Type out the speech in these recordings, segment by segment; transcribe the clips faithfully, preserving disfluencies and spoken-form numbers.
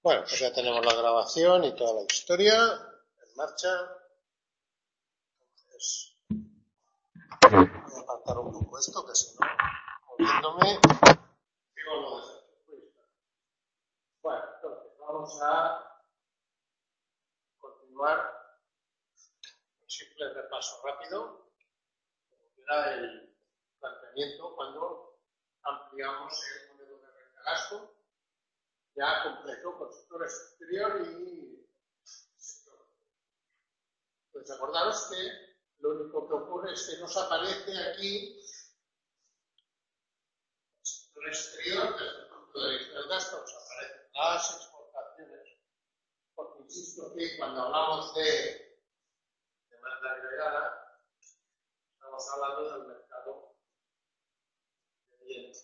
Bueno, pues ya tenemos la grabación y toda la historia en marcha. Entonces, voy a apartar un poco esto, que si no, moviéndome, digo lo de Bueno, entonces vamos a continuar un simple repaso rápido, como era el planteamiento cuando ampliamos el modelo de renta gasto. Ya completo con sector exterior y sector. Pues acordaros que lo único que ocurre es que nos aparece aquí el sector exterior desde el punto de vista del gasto, nos aparecen las exportaciones, porque insisto que cuando hablamos de demanda agregada, estamos hablando del mercado de bienes.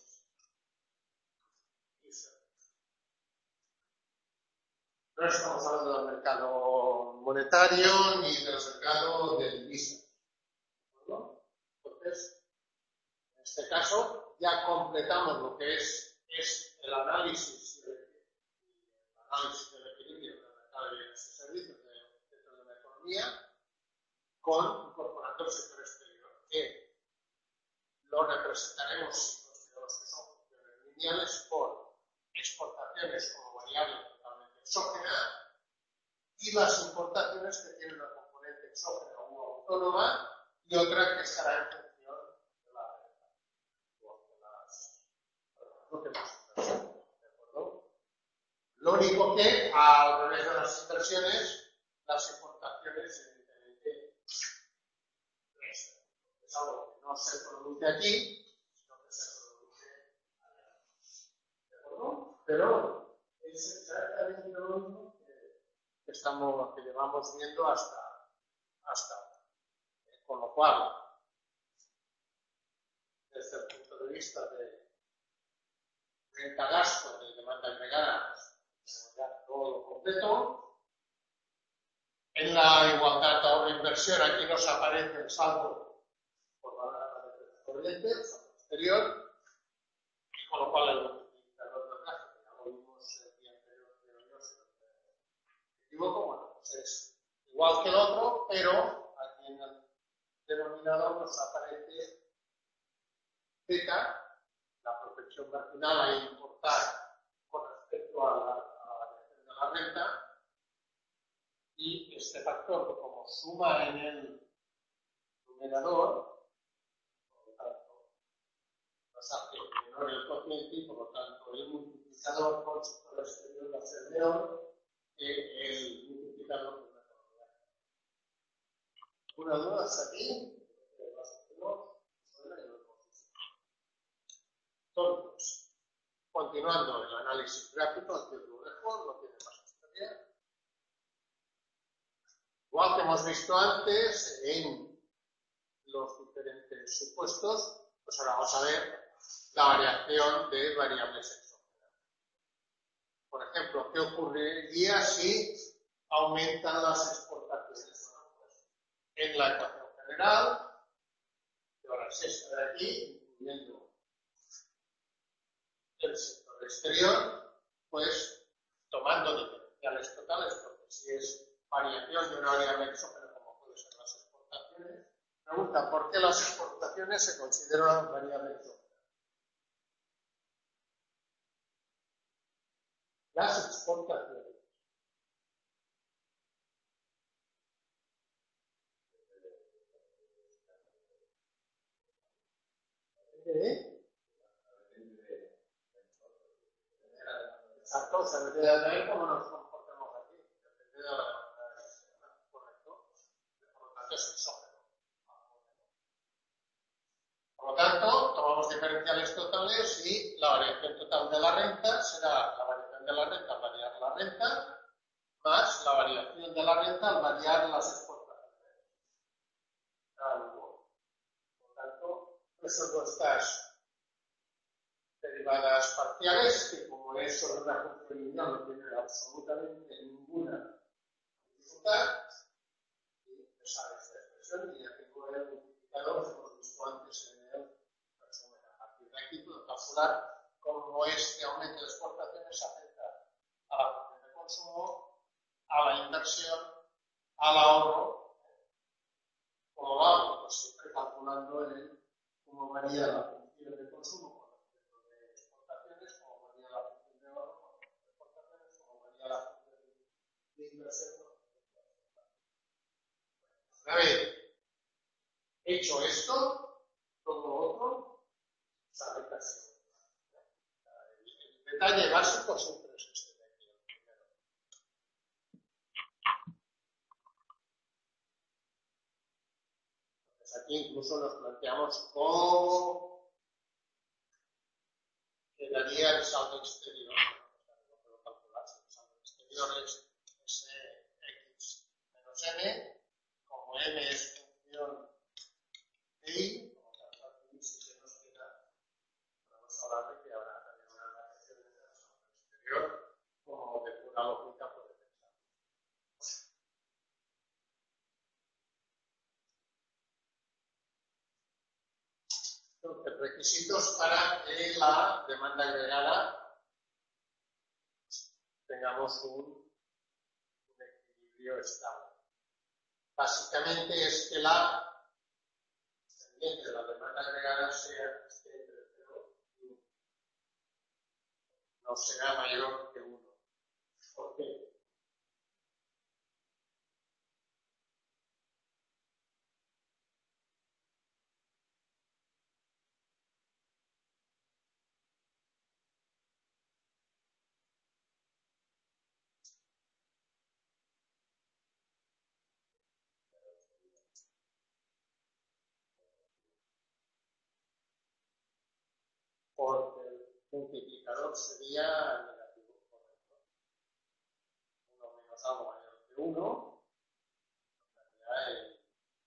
No estamos hablando del mercado monetario ni del mercado de divisas. ¿No? Entonces, en este caso, ya completamos lo que es, es el análisis, el análisis del equilibrio del mercado de bienes y servicios dentro de la economía, con incorporando el sector exterior, que lo representaremos, si consideramos que son funciones lineales, por exportaciones como variable exógena y las importaciones que tienen una componente exógena o autónoma y otra que estará en función de la renta o de las inversiones. ¿De acuerdo? Lo único que, al revés de las inversiones, las importaciones evidentemente crecen. Es algo que no se produce aquí, sino que se produce allá. ¿De acuerdo? Pero es exactamente lo mismo que, estamos, que llevamos viendo hasta, hasta ahora. Eh, con lo cual, desde el punto de vista de renta-gasto, de demanda agregada, tenemos ya todo completo. En la igualdad ahorro-inversión, aquí nos aparece el saldo por la corriente, el saldo exterior, y con lo cual el multiplicador del gasto, que ya lo vimos el día anterior, equivoco, bueno, pues es igual que el otro, pero aquí en el denominador nos aparece Z, la protección marginal a importar con respecto a la, a la variación de la renta, y este factor, como suma en el numerador, por lo tanto, nos hace menor el cociente y por lo tanto el multiplicador con sector exterior va a ser menor que el multiplicador de una economía. ¿Una duda hasta aquí? Entonces, continuando el análisis gráfico, aquí os lo dejo, no tiene más historia. Igual que hemos visto antes en los diferentes supuestos, pues ahora vamos a ver la variación de variables exógenas. Por ejemplo, ¿qué ocurriría si aumentan las exportaciones? En la ecuación general, que ahora es esta de aquí, incluyendo el sector exterior, pues tomando diferenciales totales, porque si es variación de una variable exógena como puede ser las exportaciones, pregunta, ¿por qué las exportaciones se consideran variable exógena? Las exportaciones ¿Eh? Exacto, se debe de ver cómo nos comportamos aquí. Depende de la demanda externa, correcto. Por lo tanto, es exógeno. Por lo tanto, tomamos diferenciales totales y la variación total de la renta será la variación de la renta al variar la renta más la variación de la renta al variar las exportaciones. Por lo tanto, esas vuestras derivadas parciales, que como es sobre una función lineal no tiene absolutamente ninguna dificultad, y esa es la expresión, y aquí con el multiplicador hemos visto antes en el resumen. A partir de aquí puedo calcular cómo este aumento de exportaciones afecta a la función de consumo, a la inversión, al ahorro. ¿Cómo lo hago? Pues siempre calculando el cómo varía la función de consumo con respecto de exportaciones, cómo varía la función de ahorro con respecto de exportaciones, cómo varía la función de inversión con respecto de exportaciones. Una vez hecho esto, todo lo otro sale casi. El detalle básico siempre es este de aquí, el primero. Entonces aquí incluso nos planteamos cómo quedaría el saldo exterior. No puedo calcular si el saldo exterior es, es eh, X menos M, como M es función de I, como tanto aquí sí que nos queda, vamos a hablar de que habrá también una variación en el saldo exterior, como de pura lógica puede pensar. Entonces, requisitos para que la demanda agregada tengamos un, un equilibrio estable. Básicamente es que la de la demanda agregada sea esté entre cero y uno. No será mayor que uno. ¿Por qué? Porque el multiplicador sería negativo, correcto. uno menos algo mayor que uno, en realidad el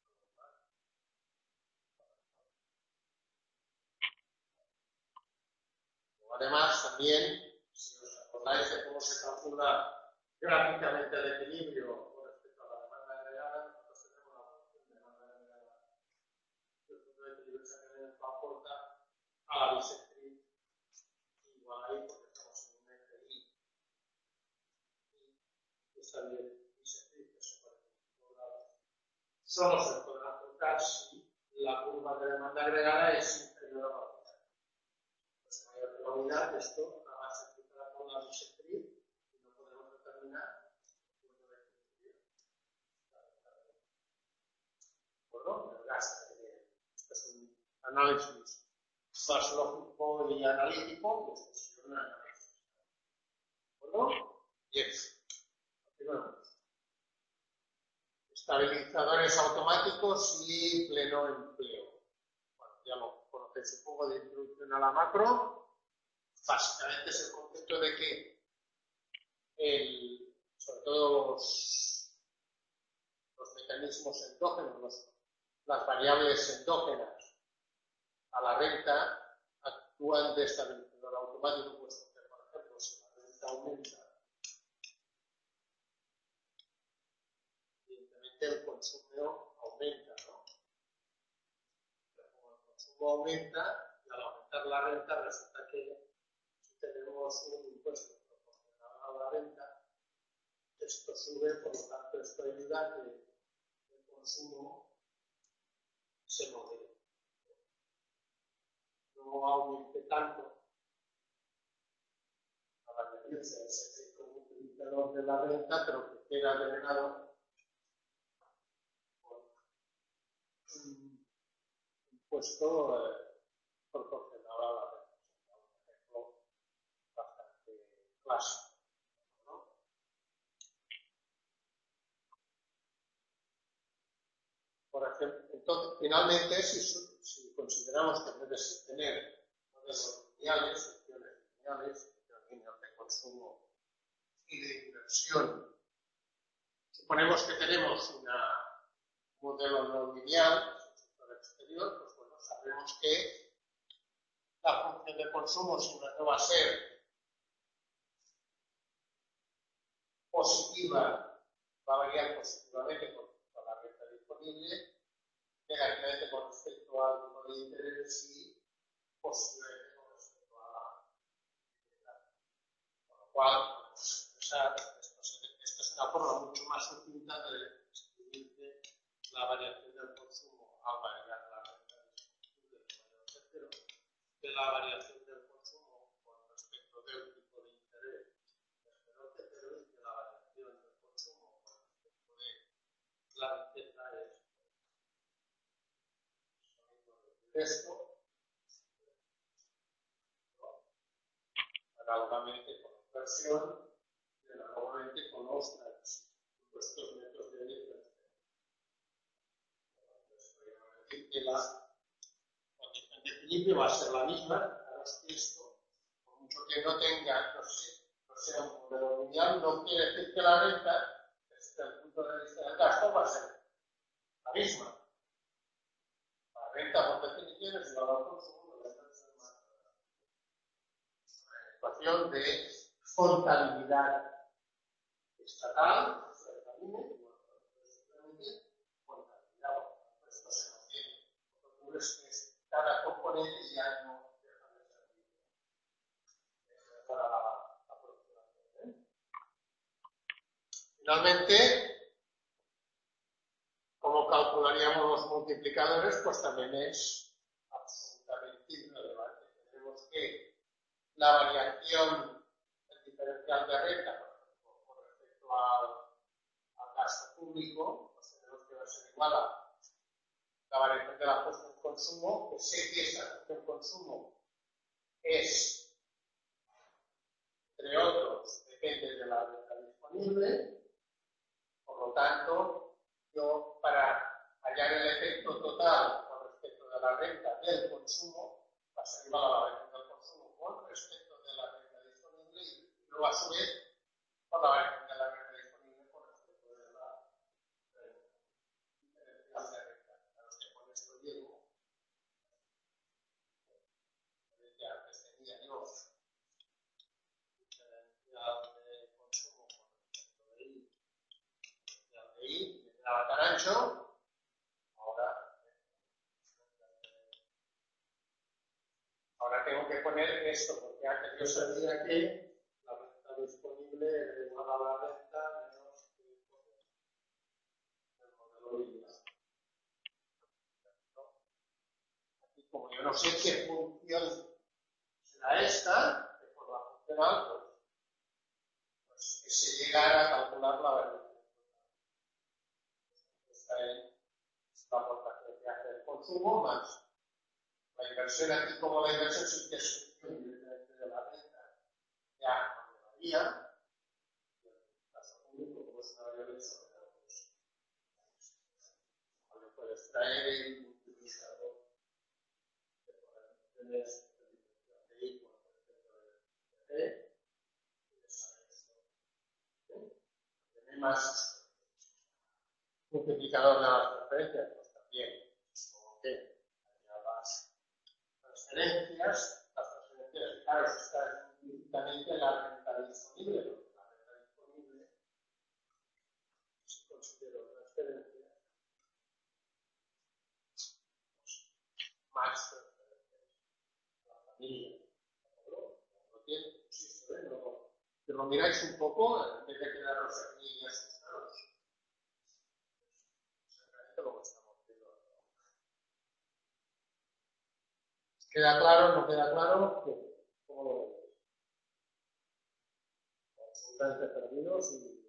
Además, también, si os acordáis de cómo se calcula gráficamente el equilibrio con respecto a la demanda agregada, nosotros tenemos la función de demanda agregada. El punto de equilibrio se aporta a la bisectriz igual ahí porque estamos en un F I. Y esta bisectriz que se puede calcular solo se podrá aportar si la curva de demanda agregada es inferior a la unidad. Pues en mayor que la unidad, esto nada más se aplicará con la bisectriz y no podemos determinar el punto de equilibrio. Bueno, el gas. Este es un análisis más lógico y analítico, y esto es un análisis. ¿De acuerdo? Bien. Continuamos. Estabilizadores automáticos y pleno empleo. Bueno, ya lo conocéis un poco de introducción a la macro. Básicamente es el concepto de que, el, sobre todo los, los mecanismos endógenos, los, las variables endógenas a la renta actúan de estabilizador automático, puesto que, por ejemplo, si la renta aumenta, evidentemente el consumo aumenta, ¿no? Pero como el consumo aumenta, y al aumentar la renta, resulta que si tenemos un impuesto proporcional a la renta, esto sube, por lo tanto, esto ayuda a que el consumo se modere. No aumente tanto al añadirse ese efecto multiplicador de la renta, pero que queda delegado por un impuesto eh, proporcional a la renta. Un ejemplo bastante clásico, ¿no? Por ejemplo, entonces, finalmente, si, si consideramos que debes tener modelos lineales, funciones lineales, funciones de consumo y de inversión, suponemos que tenemos una, un modelo no lineal, en el sector exterior, pues bueno, sabemos que la función de consumo siempre no va a ser positiva, va a variar positivamente con, con la renta disponible, negativamente con respecto al tipo de interés y positivamente con respecto a la actividad. Con lo cual, podemos expresar una forma mucho más sucinta de describirte la variación del consumo al variar la renta disponible de mayor tercero, que la variación del consumo con respecto del tipo de interés del menor tercero y que la variación del consumo con respecto de la riqueza es esto, ¿no? Análogamente con inversión y análogamente con los nuestros métodos de diferencia. Decir que la condición de equilibrio va a ser la misma, claro es que esto, por mucho que no tenga, no, sé, no sea un modelo lineal, no quiere decir que la renta, desde el punto de vista del gasto, va a ser la misma. La renta, por definición, es igual al consumo, la renta es más una ecuación de contabilidad estatal, esto se mantiene. Lo que ocurre es que cada componente ya no deja de ser libre para la, la producción. ¿eh? Finalmente, ¿cómo calcularíamos los multiplicadores? Pues también es absolutamente irrelevante. Tenemos que la variación del diferencial de renta, por ejemplo, con respecto al, al gasto público, pues tenemos que va a ser igual a la variación de la puesta en consumo, que sé que esa puesta en consumo es, entre otros, depende de la renta disponible, por lo tanto, yo para hallar el efecto total con respecto de la renta del consumo, va a ser igual a la variación del consumo con respecto de la renta disponible y luego a su vez por la variación de la renta disponible con respecto de la diferencial de renta. Claro que con esto llego, que antes tenía yo diferencial de consumo con respecto de I, diferencial de I, me quedaba tan ancho, ahora, ahora tengo que poner esto, porque antes yo sabía que la renta disponible era igual a la renta menos el modelo lineal. Aquí, como yo no sé qué función será esta, de forma funcional, pues, pues que se llegara a calcular la variación. Esta es la aportación que hace el consumo más la inversión. Aquí, como la inversión sí que es función directamente de la renta, ya no me varía. En el caso público, como es una variable extranjera, pues cuando puedes traer el multiplicador de poder tener el diferencial de I con el diferencial de D, y de saber esto. Tiene más multiplicador de las transferencias, pues también, como que ya las transferencias, las transferencias, claro, están implícitamente en la renta disponible, porque la renta disponible, si considero transferencias, pues, más transferencias a la familia. ¿No? No tiene, insisto, ¿eh? No, que lo miráis un poco, en vez de quedaros aquí y asustaros. Exactamente lo que estamos viendo. ¿Queda claro? ¿No queda claro? ¿Cómo lo veis? Absolutamente perdidos y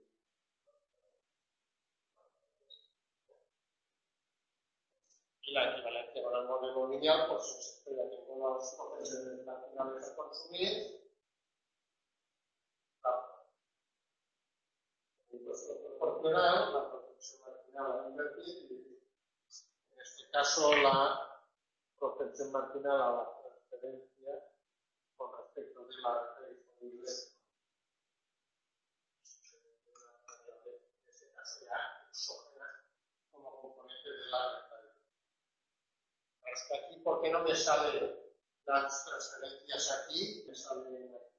y la equivalencia con el modelo lineal, pues estoy haciendo unas profesiones nacionales a consumir. La proporción proporcional, la proporción marginal a invertir y en este caso la proporción marginal a la transferencia con respecto de la renta disponible. En este caso ya exógena como componente de la renta. Hasta aquí, ¿por qué no me salen las transferencias aquí? Me salen aquí.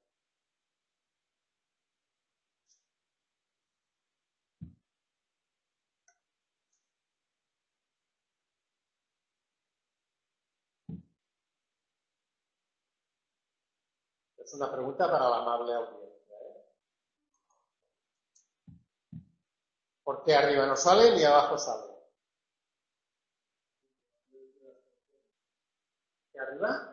Es una pregunta para la amable audiencia. ¿eh? ¿Por qué arriba no sale ni abajo sale? ¿Y arriba?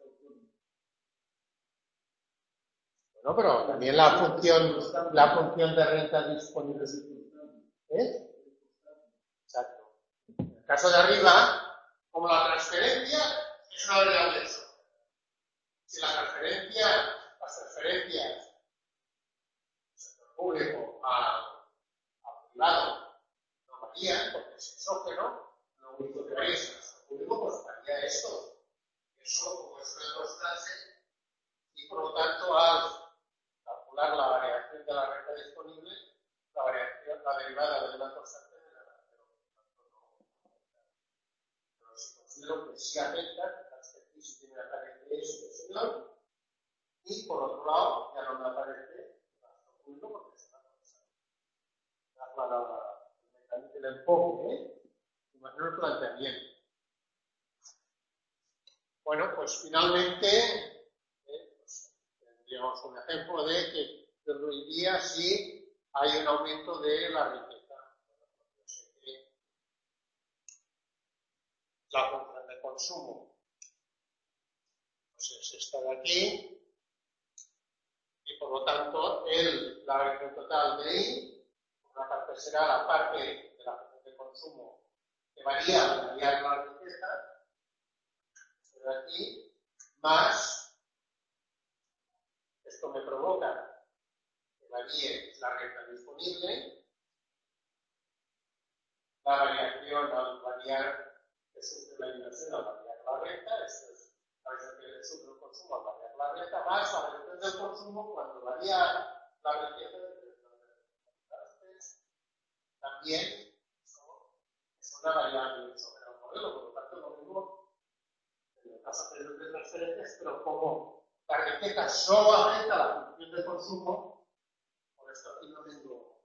Bueno, pero también la función, la función de renta disponible. ¿Eh? Exacto. En el caso de arriba, como la transferencia es una variable eso. Si la transferencia, las transferencias del sector público a, a privado no varían, porque es exógeno, lo único que varía es el sector público, pues varía esto. Eso, como es una constante, y por lo tanto, al calcular la variación de la renta disponible, la variación, la derivada de una constante de la variación. Pero si considero que sí afecta, que sí tiene la tarea de expresión, y por otro lado, ya no me aparece el gasto público porque es una constante. El enfoque, ¿eh? Imagino el planteamiento. Bueno, pues finalmente, eh, pues, tendríamos un ejemplo de que ocurriría si hay un aumento de la riqueza. La función de consumo pues es esta de aquí, y por lo tanto el, la variación total de I, una parte será la parte de la función de consumo que varía al variar la riqueza, de aquí, más, esto me provoca que varíe la renta disponible, la variación al variar, que sufre la inversión al variar la renta, esto es la variación que sufre el consumo al variar la renta, más la variación del consumo cuando varía la riqueza de también es una variable sobre el modelo, por lo tanto lo mismo en el caso de transferencias, pero como la riqueza solo afecta a la función de consumo, por esto aquí no tengo.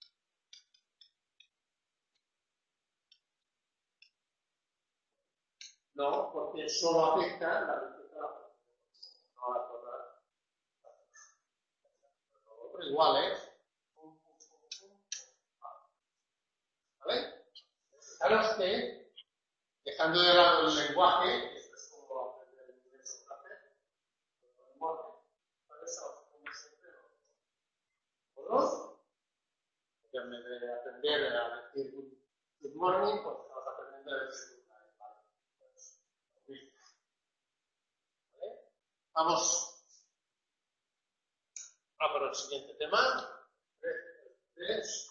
No, porque solo afecta la riqueza a la función de consumo, no a la total. Otro igual es. ¿Vale? Fijaros que, dejando de lado el lenguaje, esto es como aprender el inglés o francés, el lenguaje, ¿vale? Como siempre, ¿no? Que en vez de aprender a decir good morning, pues estamos aprendiendo a decir good night, ¿vale? Pues, ¿vale? Vamos a por el siguiente tema. tres.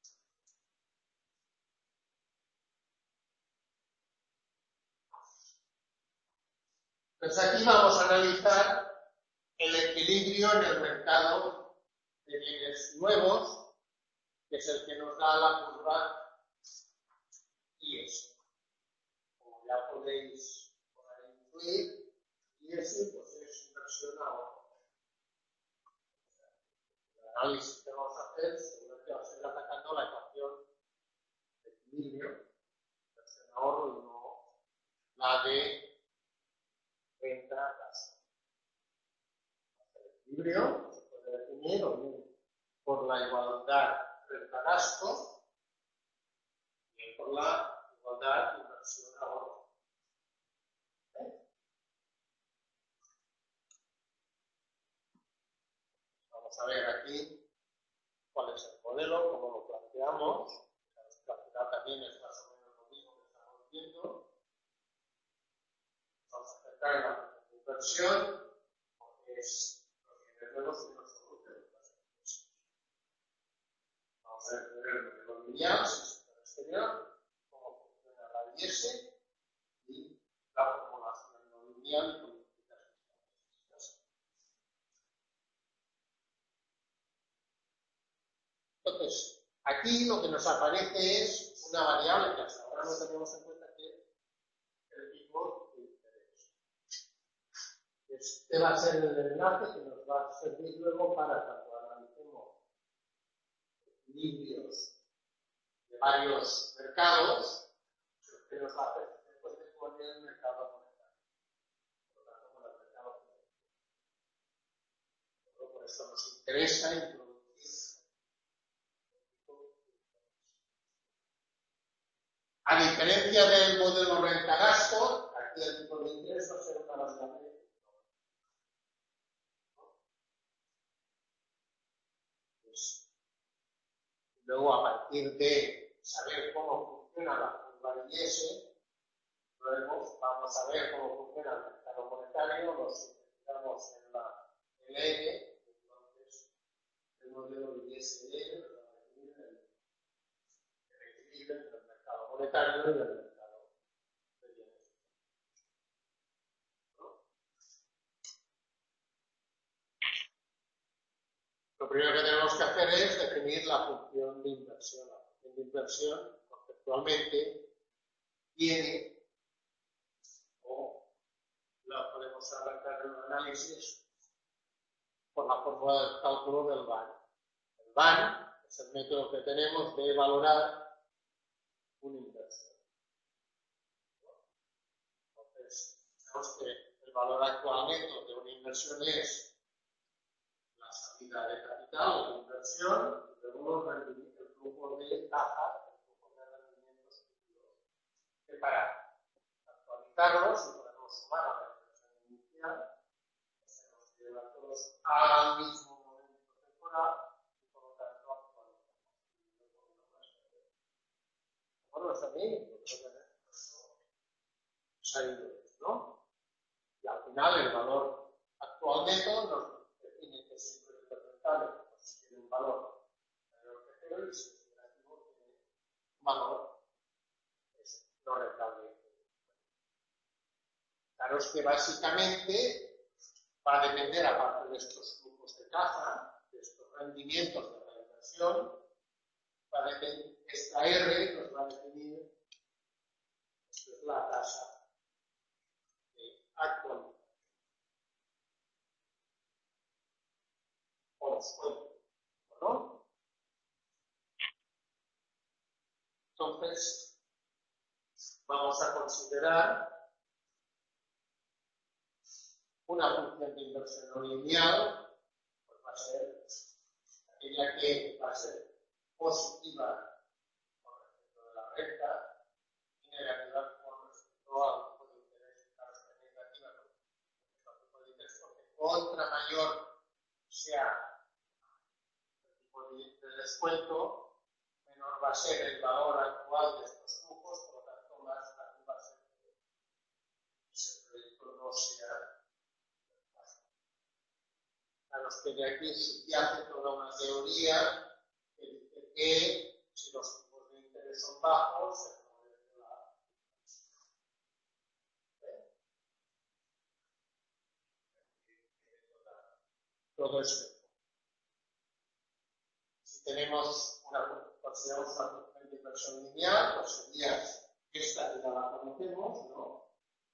Pues aquí vamos a analizar el equilibrio en el mercado de bienes nuevos, que es el que nos da la curva I S. Como ya podéis por ahí incluir, I S pues es inversión ahorro. El análisis que vamos a hacer seguramente va a ser atacando la ecuación de equilibrio, inversión ahorro y no la de renta gasto. El equilibrio se puede definir o bien por la igualdad renta-gasto y por la igualdad inversión-ahorro. ¿Eh? Vamos a ver aquí cuál es el modelo, cómo lo planteamos. La realidad también es más o menos lo mismo que estamos viendo. Vamos a centrar en la inversión, porque es los bienes nuevos que nos producen las empresas. Vamos a ver el modelo lineal, sistema exterior, cómo funciona la I S y la formulación no lineal con políticas fiscales. Entonces, aquí lo que nos aparece es una variable que hasta ahora no tenemos en cuenta, que es el tipo de interés. Este va a ser el enlace que nos va a servir luego para cuando analicemos equilibrios de varios mercados, que nos va a hacer después de poner el mercado monetario. Por lo tanto, con el mercado monetario. Por eso nos interesa introducir. Pues, luego, a partir de saber cómo funciona la curva de I S, luego vamos a ver cómo funciona el mercado monetario, nos identificamos en la L N, entonces el modelo de I S L va a definir el equilibrio entre el mercado monetario y el mercado de bienes. ¿No? Lo primero que tenemos que hacer es definir la función de inversión. La función de inversión, conceptualmente, tiene, o la podemos arrancar en un análisis, por la fórmula del cálculo del V A N. El V A N es el método que tenemos de valorar una inversión. Entonces, tenemos que el valor actual neto de una inversión es la salida de capital, la inversión, y luego el flujo de caja, el flujo de rendimientos futuros. Que para actualizarlos y podemos sumar a la inversión inicial, tenemos que llevarlos al mismo momento temporal y por lo tanto actualizamos. Bueno, es a mí, salidores, ¿no? Y al final el valor actual neto nos define que siempre el rentable pues, tiene un valor mayor que cero y si es negativo tiene un valor es no rentable. Claro, es que básicamente va a depender, aparte de estos flujos de caja, de estos rendimientos de la inversión, va a depender, esta R nos va a definir, esto es la tasa actual o descuento, ¿no? Entonces, vamos a considerar una función de inversión no lineal, pues va a ser aquella que va a ser positiva con respecto de la renta y negativa con respecto al tipo de interés, y claro, es negativa con respecto al tipo de interés, porque contra mayor sea el tipo de descuento, menor va a ser el valor actual de estos flujos, por lo tanto, más fácil va a ser que ese proyecto no sea. A los que de aquí subyace toda una teoría que dice que si los tipos de interés son bajos, se favorece la. ¿Eh? Todo esto. Si tenemos una, consideramos una función de inversión lineal, pues sería esta que ya la conocemos, ¿no?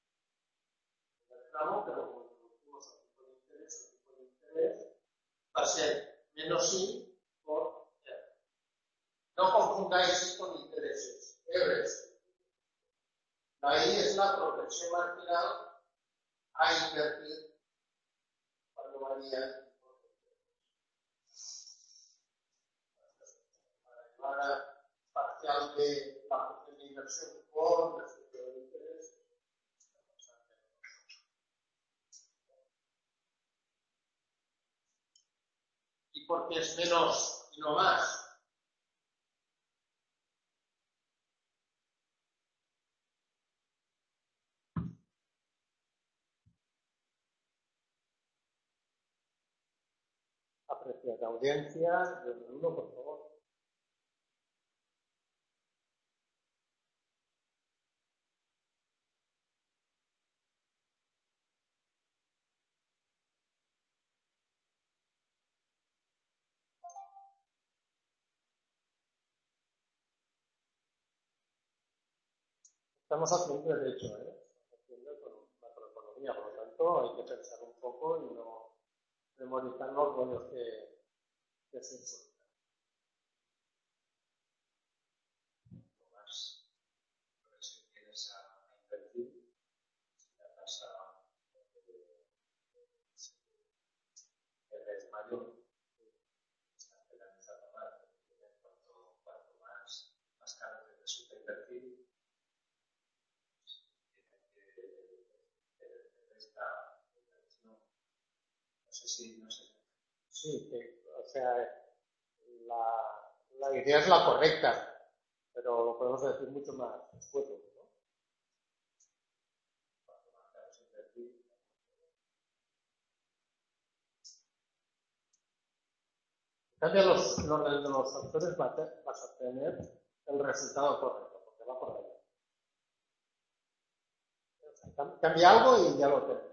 El tramo, pero cuando introducimos el tipo de interés, el tipo de interés va a ser menos I por R. No confundáis I con intereses. R es. La I es la propensión marginal a invertir cuando varía el tipo de interés. Para llevar a parcial de la función de inversión con respecto del interés. ¿Y por qué es menos y no más? Apreciada audiencia, de uno, por favor. Estamos haciendo derecho, ¿eh? Haciendo macroeconomía, por lo tanto hay que pensar un poco y no memorizar los rollos que, que se encuentran. Lo más progresivo que tienes a, a invertir, la tasa de es mayor, está penalizando más, cuanto, cuanto más, más caro te resulta invertir, no sé si, no sé. Sí, que, o sea, la, la idea es la correcta, pero lo podemos decir mucho más escueto, ¿no? En cambio, los, los de los factores vas a tener el resultado correcto, porque va por ahí. Cambia algo y ya lo tenemos.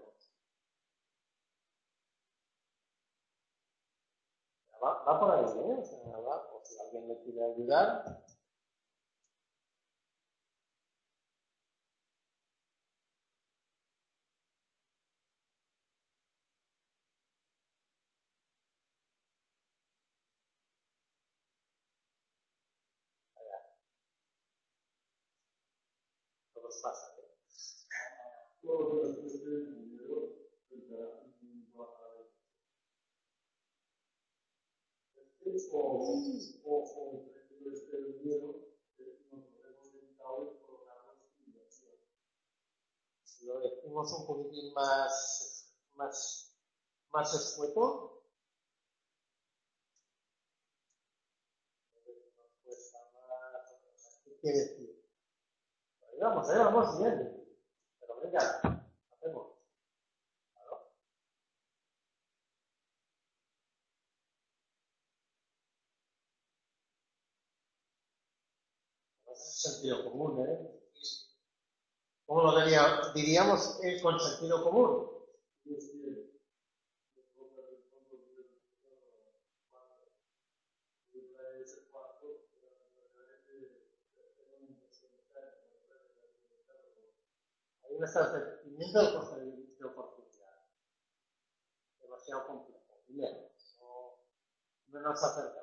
Va, va por ahí, ¿eh? O sea, va, o si alguien le quiere ayudar. Todo pasa, ¿eh? O, o, o este dinero nos podemos dedicar y colocarnos en inversión. Si lo decimos un poquitín más, más, más escueto, nos cuesta más. ¿Qué quiere decir? Ahí vamos, ahí vamos bien. Pero venga, hacemos. Claro. Es sentido común, ¿eh? ¿Cómo lo diría, diríamos eh, con sentido común? Hay un establecimiento de coste de oportunidad. Demasiado complejo. Bien, no, no nos acercamos.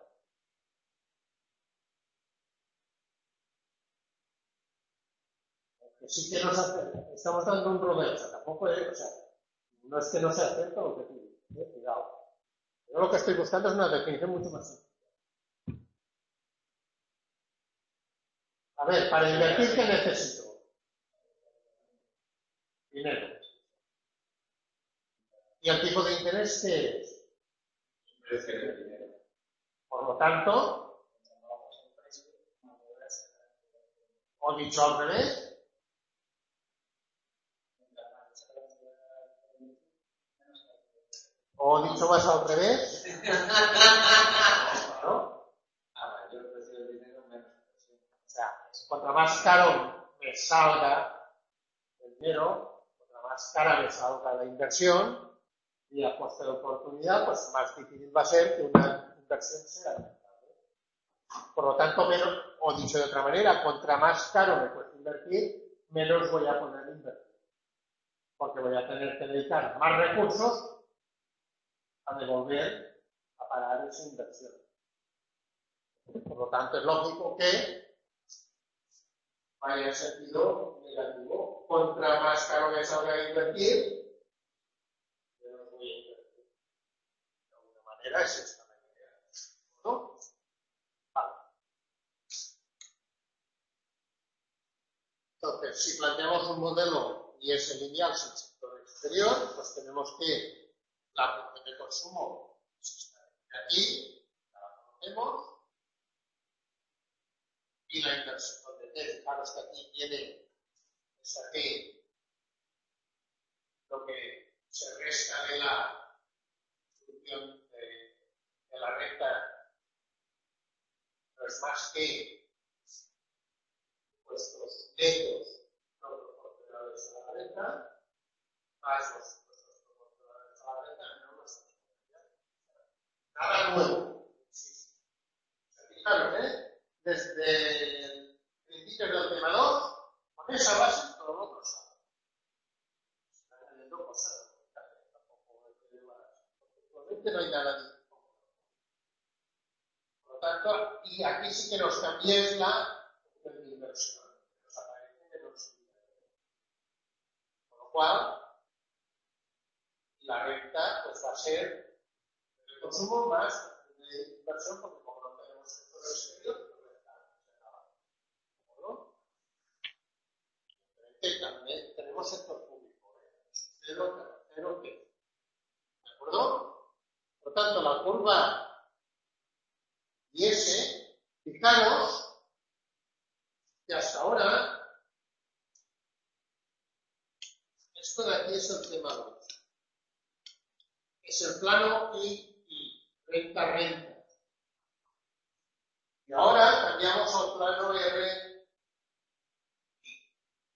Que sí que nos acerca. Estamos dando un reverso. Tampoco es, o sea, no es que no se acerca lo que tú dices. Eh, cuidado. Yo lo que estoy buscando es una definición mucho más sencilla. A ver, para invertir, ¿qué necesito? Dinero. ¿Y el tipo de interés qué es? Por lo tanto, o dicho al revés, o dicho más al revés, ¿no? O sea, cuanto más caro me salga el dinero, cuanto más cara me salga la inversión y a coste de oportunidad, pues más difícil va a ser que una inversión sea rentable. Por lo tanto, menos, o dicho de otra manera, cuanto más caro me cuesta invertir, menos voy a poner invertir. Porque voy a tener que dedicar más recursos a devolver, a pagar esa inversión. Por lo tanto, es lógico que vaya en sentido negativo. Contra más caro me salga invertir, menos voy a invertir. De alguna manera es esta manera, ¿no? Vale. Entonces, si planteamos un modelo y es lineal sin sector exterior, pues tenemos que la función de consumo de aquí, la conocemos, y la inversión de T, fijaros que aquí tiene esa T, lo que se resta de la función de, de la renta no es más que vuestros netos no proporcionales a la renta, más los impuestos proporcionales a la renta, menos las transferencias. Nada nuevo. Sí. Fijaros, ¿eh? Desde principios del tema dos, con esa base, todo lo otro sale. Está añadiendo cosas, tampoco hay que llevar. Actualmente no hay nada de eso. Por lo tanto, y aquí sí que nos cambiéis la de inversión. Nos aparece menos dinero. Con lo cual, la renta pues, va a ser el consumo más de inversión, porque como no tenemos sector exterior, pues renta. ¿No? También tenemos sector público. Cero, cero, ¿qué? ¿De acuerdo? Por tanto, la curva y S, fijaros que hasta ahora esto de aquí es el tema dos. Es el plano I, I, renta, renta. Y ahora cambiamos al plano R, I.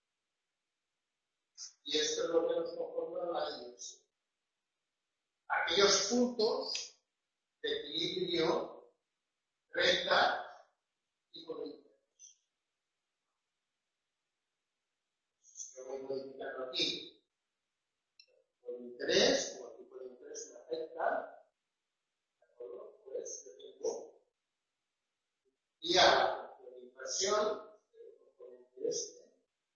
Y esto es lo que nos conforma la I S. Aquellos puntos de equilibrio, renta y con interés. Yo voy modificando aquí. Con interés, como el tipo de interés me afecta, ¿de acuerdo? Pues yo tengo, y a la inversión, el componente este,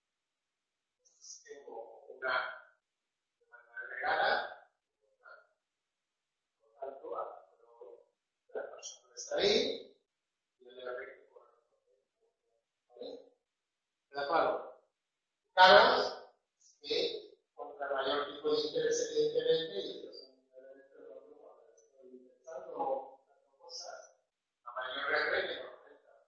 tengo una demanda agregada, por tanto, la persona está ahí, y yo le agrego por ¿vale? ¿De acuerdo? Fijaros que contra mayor tipo de interés, evidentemente, y esto es un elemento cuando estoy intentando cosas, a mayor R menor renta.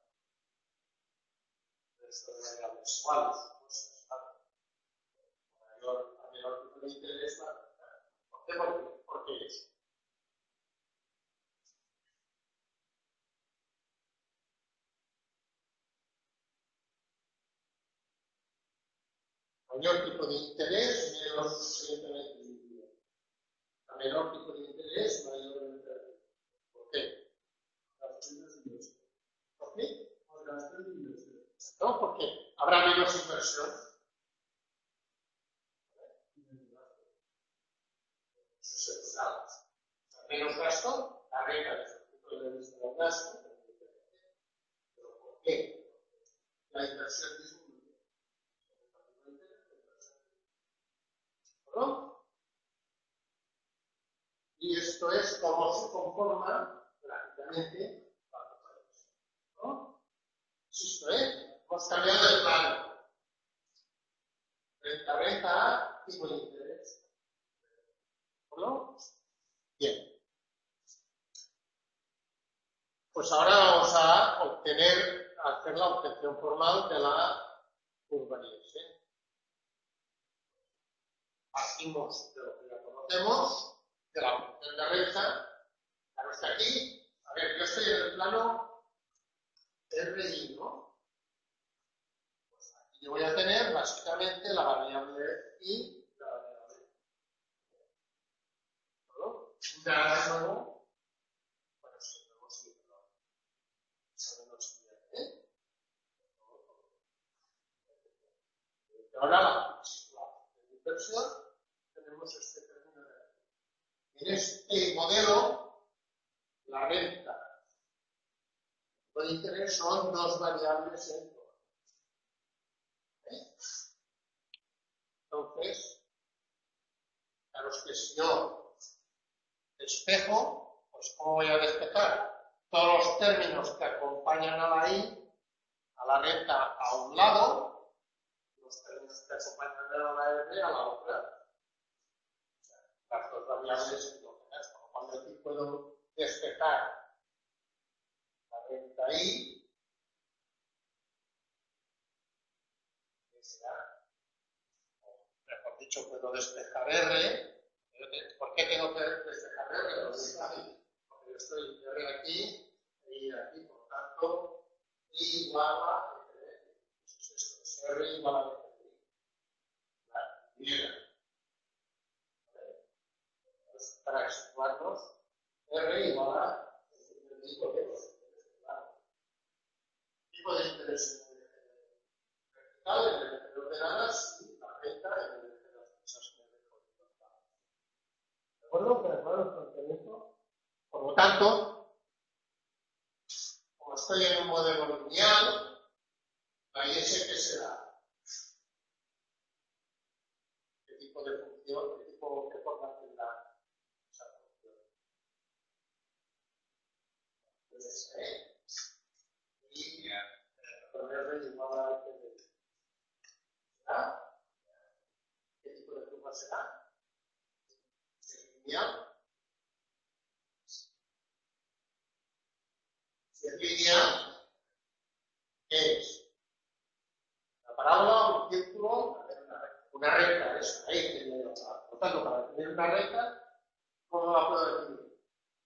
Esto de variables iguales, cosas, a mayor, a menor tipo de interés va a afectar. ¿Por qué? ¿Por qué? ¿Por qué es? Mayor tipo de interés, menos evidentemente. A menor tipo de interés, mayor interés. ¿Por qué? ¿Por qué? No, porque habrá menos inversión. Eso es claro. Menos gasto, la renta desde el punto de vista del gasto. ¿Pero por qué? La inversión disminuye. ¿No? Y esto es cómo se conforma prácticamente cuatro países. ¿No? Esto es, hemos cambiado de plano. Renta, renta A, tipo de interés. ¿No? Bien. Pues ahora vamos a obtener, a hacer la obtención formal de la curva I S. Partimos de lo que ya conocemos, de la función de renta. Claro está aquí. A ver, yo estoy en el plano R I, ¿no? Pues aquí yo voy a tener básicamente la variable I y la variable I. ¿No? Nada nuevo. Bueno, sí, nuevo sí, pero sabemos bien, ¿eh? Ahora la inversión tenemos este término de aquí. En este modelo, la renta y el interés son dos variables en todo. ¿Eh? Entonces, claro, es que si yo despejo, pues ¿cómo voy a despejar? Todos los términos que acompañan a la I, a la renta a un lado, los términos que acompañan a la R a la otra. Las dos variables endógenas, por lo cual aquí puedo despejar la renta I, que será, o mejor dicho, puedo despejar R. ¿Por qué tengo que despejar R? Porque yo estoy R aquí y aquí, por tanto, I igual a F. Entonces esto es R igual a F. La Y. Para situarnos, R igual a el tipo de tipo de interés vertical en el eje de ordenadas y la renta en el eje de las fechas horizontales. ¿De acuerdo? ¿De acuerdo con esto? Por lo tanto, como estoy en un modelo lineal, la I S ¿qué será? ¿Qué tipo de función, qué tipo de forma tendrá esa función? Entonces, ¿eh? Y R igual a F de ¿será? ¿Qué tipo de curva será? ¿Es lineal? Si tanto, para definir una renta, ¿cómo la puedo definir?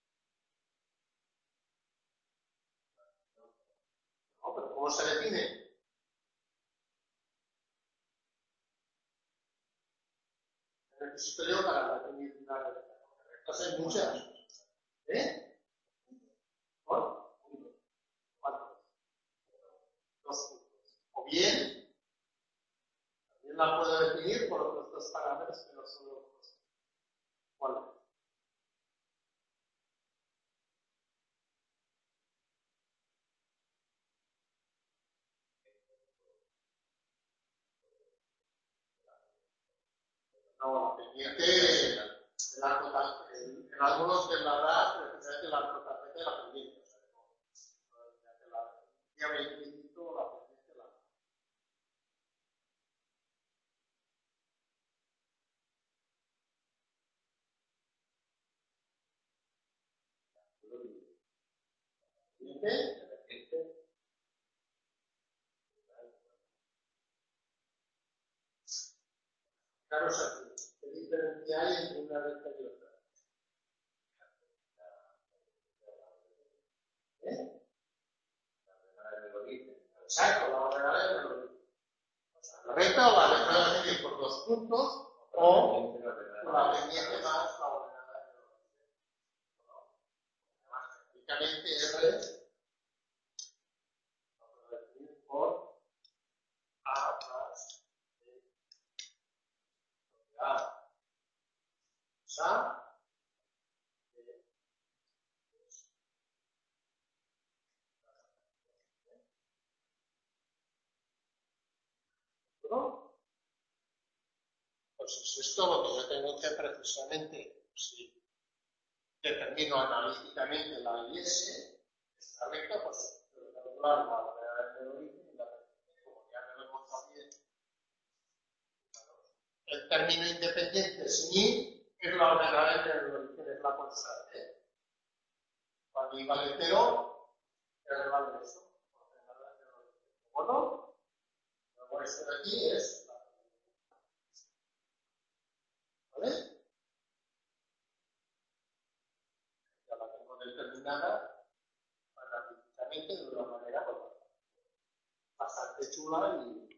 No, pero ¿cómo se define? En el superior para definir una renta. Rectas hay muchas. ¿Eh? ¿Por? ¿Cuántos? Dos puntos. O bien, también la puedo definir por otros dos parámetros que no son los dos. ¿Cuáles? No, pendiente el arco tan, en, en algunos de la edad, precisamente el arco tapete de la pendiente. O sea, no, la llave infinito, la pendiente, la. Pendiente, claro, o sea, ¿qué diferencia hay entre una recta y otra? ¿Eh? Exacto, la ordenada del origen. O sea, la recta o la recta de definir por dos puntos o la pendiente más la ordenada del origen. Además, técnicamente R lo puedo definir por A más B. A. A. ¿No? Pues es esto lo que yo tengo que precisamente, si determino analíticamente la I S, esta recta, pues tengo que calcular la ordenada del origen y la pendiente, como ya me lo hemos también. El término independiente sin I es la ordenada del origen, es la constante. Cuando I vale cero, R vale eso, ordenada del origen. ¿Bueno? Luego esto de aquí es la ¿vale? Ya la tengo determinada analíticamente de una manera bastante chula y.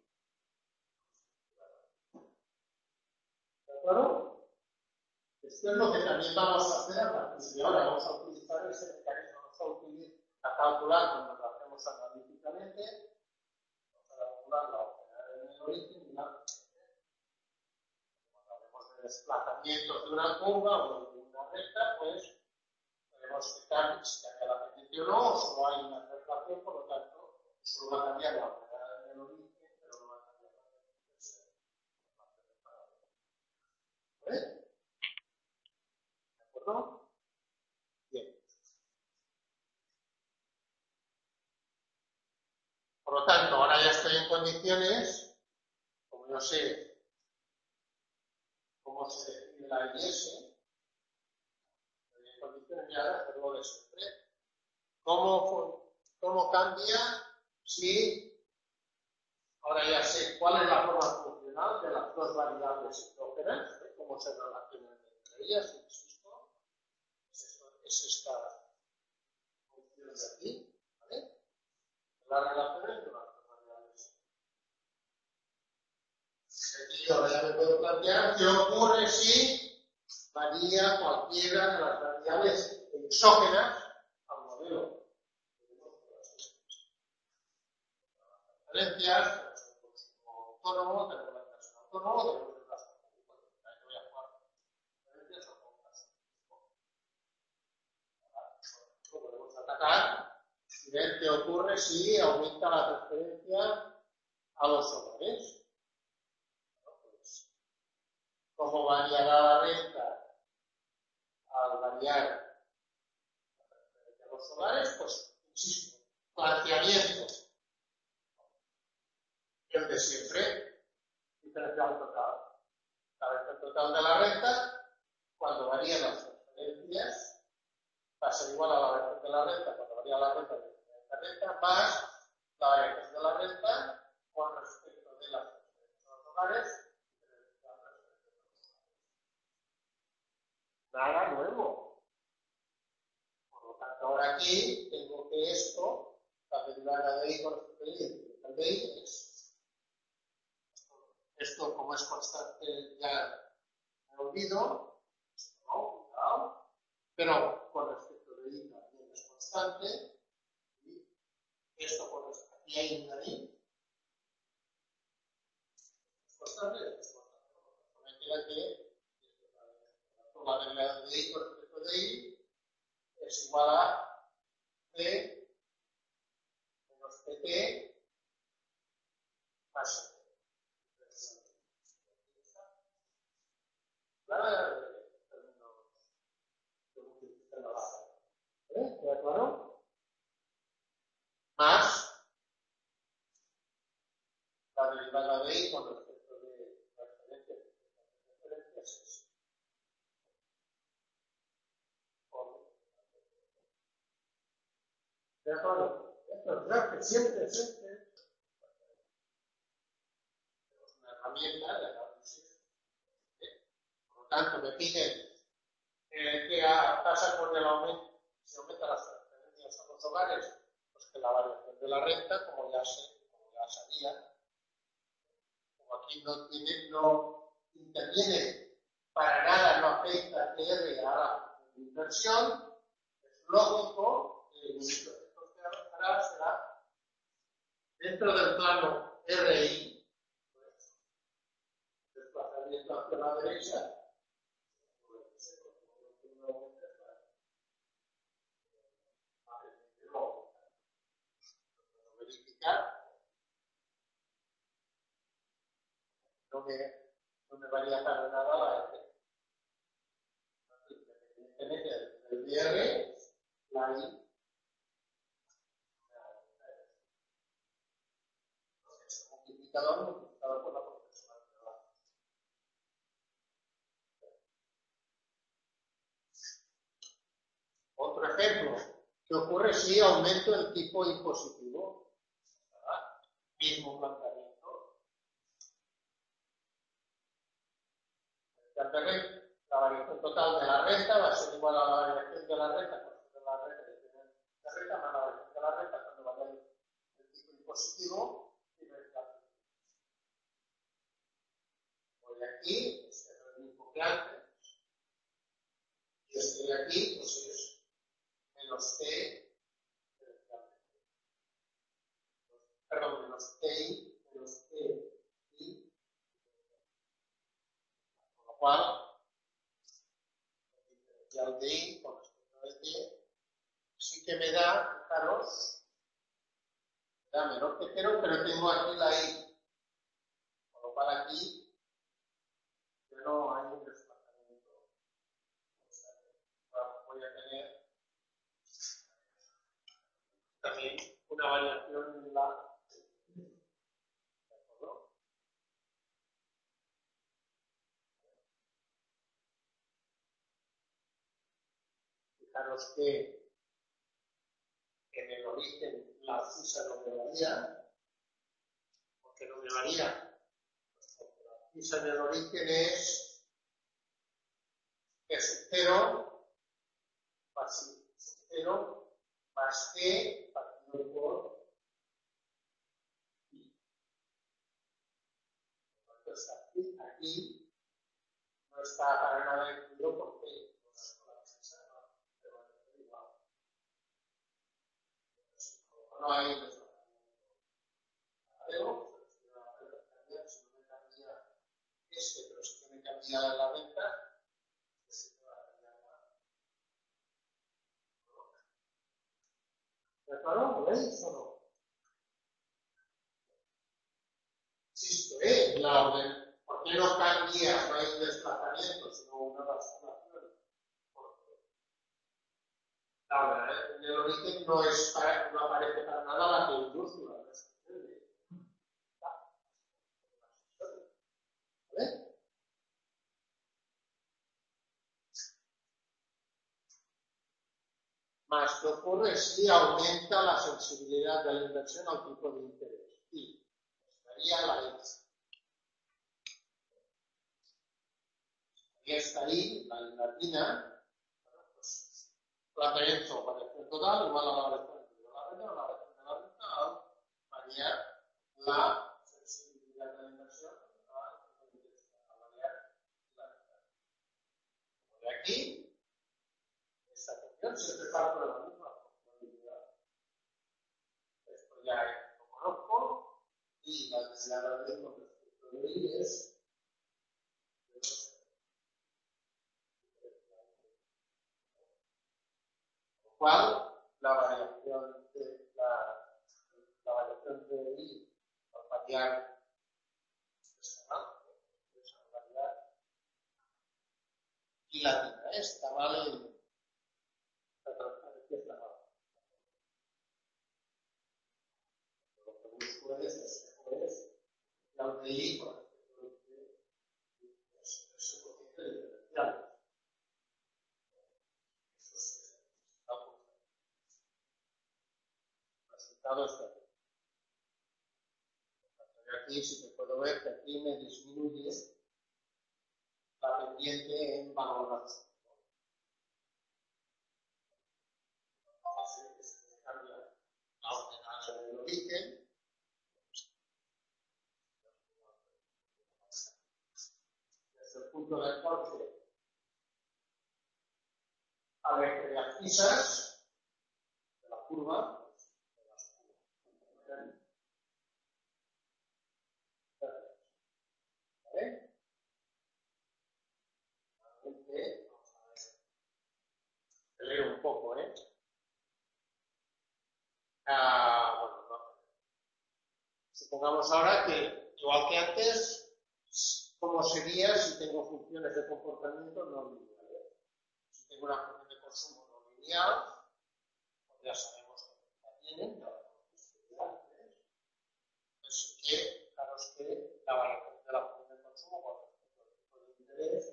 ¿De acuerdo? Esto es lo que también vamos a hacer a partir de ahora. Vamos a utilizar ese mecanismo, vamos a utilizar a calcular cuando lo hacemos analíticamente, vamos a calcular la ordenada del origen y la. Cuando hablemos de desplazamientos de una curva o de una recta, pues podemos fijar si cambia la pendiente o no, o solo hay una relación, por lo tanto, solo va a cambiar la ordenada del origen, pero no va a cambiar la pendiente. ¿Vale? ¿De acuerdo? Bien. Por lo tanto, ahora ya estoy en condiciones, como yo sé cómo se define la I S, estoy en condiciones ya de hacerlo de siempre. ¿Cómo, cómo cambia si ahora ya sé cuál es la forma funcional de las dos variables exógenas, ¿eh? Cómo se relacionan entre ellas, insisto, es, esto, es esta función de aquí, ¿vale? Las relaciones de las dos variables. Aquí ahora ya me puedo plantear qué ocurre si varía cualquiera de las variables exógenas al modelo. Diferencias, como autónomo, tenemos la clase autónomo, tenemos la clase autónomo. Ahí voy a jugar diferencias o con clase. Lo podemos atacar y ver qué ocurre si aumenta la transferencia a los hogares. Bueno, pues, ¿cómo variará la renta al variar la transferencia a los hogares? Pues, insisto, planteamiento. El de siempre, diferencial total. La renta total de la renta, cuando varían las transferencias, va a ser igual a la variación de la renta cuando varía la renta de la renta, más la variación de la renta con respecto de las transferencias a los hogares. Nada nuevo. Por lo tanto, ahora aquí tengo que esto, la derivada de I con respecto a I, el de I es esto, como es constante, ya me olvido, esto no, cuidado, pero con respecto de I también es constante, y esto con respecto a I hay una I, es constante, es constante, me queda que la derivada de I con respecto de I es igual a P menos Pt más P. ¿Vale? ¿De acuerdo? Más la derivada de I con respecto de la referencia es eso. ¿De acuerdo? Esto creo que siempre, siempre es una herramienta de análisis. Por lo tanto, me piden eh, qué pasa con el aumento, si aumenta las transferencias a los hogares, pues que la variación de la renta, como ya sé, como ya sabía, como aquí no tiene, no interviene para nada, no afecta T R a la inversión, es lógico que el único efecto que hará será dentro del plano R I, pues, desplazamiento hacia la derecha, no me, no me varía para nada la F. Independientemente del D R, la I, es un multiplicador multiplicado por la proporcionalidad. Otro ejemplo, ¿qué ocurre si aumento el tipo impositivo? ¿Verdad? Mismo planteamiento. La variación total de la renta va a ser igual a la variación de la renta por la renta de la renta más la variación de la renta cuando vaya el tipo impositivo y no el cambio. Voy aquí, este es el mismo que antes, y este de aquí, pues es menos T, perdón, menos Ti, menos T, I, con lo cual, el de I con respecto al T, sí que me da, fijaros, me da menor que cero, pero tengo aquí la I. Con lo cual aquí ya no hay un desplazamiento. O sea, voy a tener también una variación en la. ¿De acuerdo? Fijaros que en el origen la fisa no me varía. ¿Por qué no me varía? Pues porque la fisa en el origen es es cero más cero más T partido por I. Entonces aquí, aquí no está para nada incluido porque no es la fisa, no, pero es igual. No hay un desplazamiento. Pero, si no me cambia este, pero si no me cambia la venta, pues se va a cambiar la. ¿De acuerdo? ¿Veis o no? Insisto, ¿eh? La orden. ¿Por qué no cambia? No hay un desplazamiento, sino una transformación. Porque la orden, ¿eh? En el origen no, es para, no aparece para nada la que indústria. ¿Vale? Más, ¿qué ocurre si aumenta la sensibilidad de la inversión al tipo de interés? Y estaría la X. Y está ahí, la latina, bueno, pues, planteamiento, variación total, igual a la variación de la renta, la variación de la renta, al variar la sensibilidad de la inversión, a variar la renta. Como de aquí, esta función siempre parte de la misma funcionalidad. Esto ya lo conozco, y la necesidad de con respecto de I es cual la variación de la, la variación de I al variar esta variedad y la tira esta vale la transparencia está mal. Lo que busco es espejo es la de I con respecto de ese cociente diferencial. Eso es la punta. El resultado está aquí. Aquí sí que puedo ver que aquí me disminuye la pendiente en valor absoluto. Entonces, se cambia la ordenada del origen. Desde el punto del corte al eje de abscisas de la curva. ¿Vale? Nuevamente, vamos a ver. Te leo un poco, ¿eh? Ah, bueno, no. Supongamos ahora que, igual que antes, ¿cómo sería si tengo funciones de comportamiento no lineales? Si tengo una función de consumo no lineal, pues ya sabemos que la tienen, ya lo hemos visto antes. Pues que, claro, es que la variación de la función de consumo con respecto al tipo de interés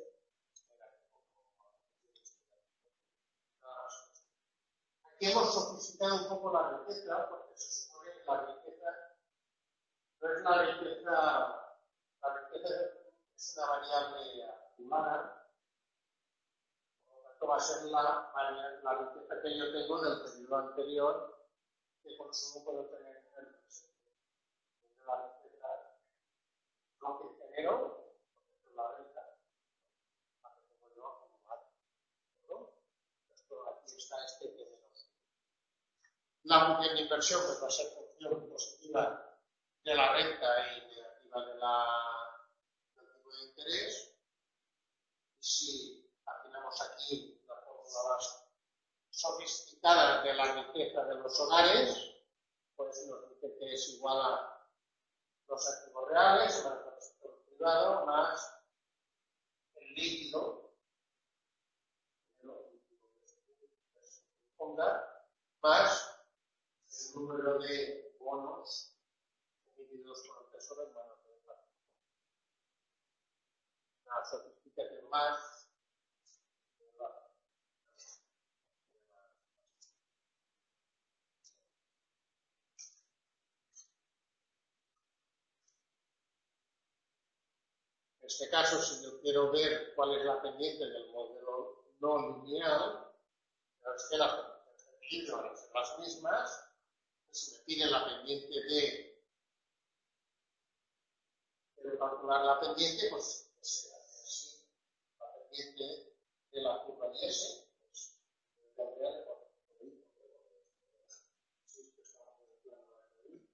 aquí hemos sofisticado un poco la riqueza, porque se supone que la riqueza no es la riqueza, la riqueza es una variable humana, por lo tanto va a ser la, la riqueza que yo tengo del periodo anterior que consumo puedo tener en el presente. La riqueza, lo que genero, porque es la renta, la que tengo yo acumulada. Esto aquí está este que menos. La función de inversión pues va a ser función positiva de la renta y negativa de la, del tipo de interés. Y si afinamos aquí la fórmula más sofisticada de la riqueza de los hogares, pues nos dice que es igual a los activos reales más el sector privado más el líquido, el líquido que se ponga, más el número de bonos emitidos por el Tesoro en manos del Estado. Una sofisticación más de la, de la, en este caso, si yo quiero ver cuál es la pendiente del modelo no lineal, es que las pendientes de equilibrio van a ser las mismas. Si me pide la pendiente de, de calcular la pendiente, pues se hace así. La pendiente de la curva y S, pues tendría de cuatro. Sí, que estamos en el plano de I.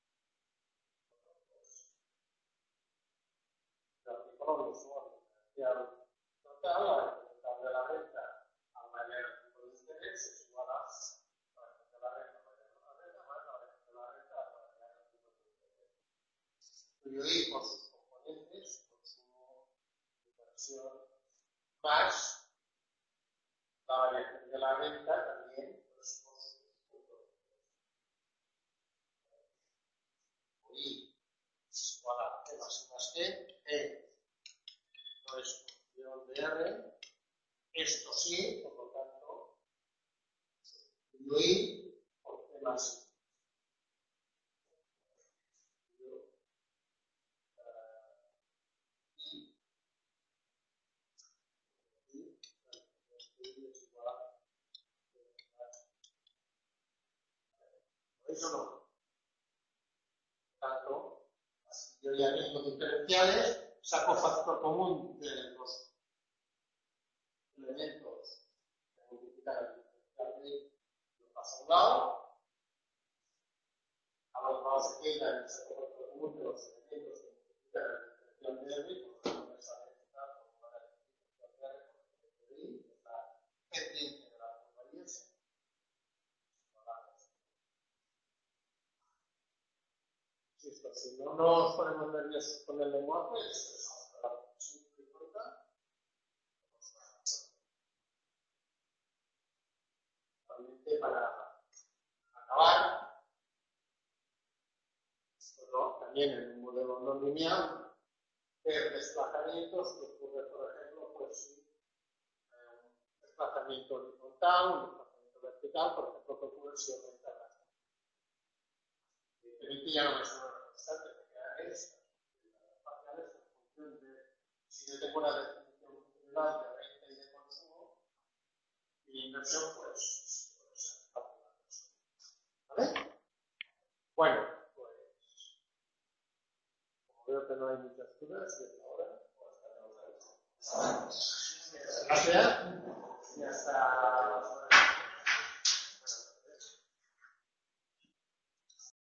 El artículo mismo, el total, la renta de la renta al variar el tipo de interés es igual a la renta de la renta más la renta de la renta al variar el tipo de interés. Yo I por sus componentes, consumo, inversión, más la variación de la renta también pues, por sus componentes. I es igual a T más I más T, E no es función de R, esto sí, por lo tanto, yo I por T más I. eso no. Por tanto, si yo ya tengo diferenciales, saco factor común de los elementos que multiplican el diferencial de lo paso a un lado, a los lados se queda el saco factor común de los elementos que multiplican el diferencial de R, por ejemplo, esa recta, como para el diferencial de R, porque el I está pendiente de la curva y S. Si no nos ponemos nerviosos con el lenguaje, es realmente para acabar, ¿no? También en un modelo no lineal, ver desplazamientos que ocurre, por ejemplo, pues un desplazamiento horizontal, un desplazamiento vertical, por ejemplo, que ocurre si aumenta la diferencia ya no es una constante, que queda esta, las parciales en función de si yo tengo una definición general de renta y de consumo, y inversión, pues, pues ¿vale? Bueno, pues, como veo que no hay muchas dudas, y hasta ahora, pues, hasta luego. Gracias y hasta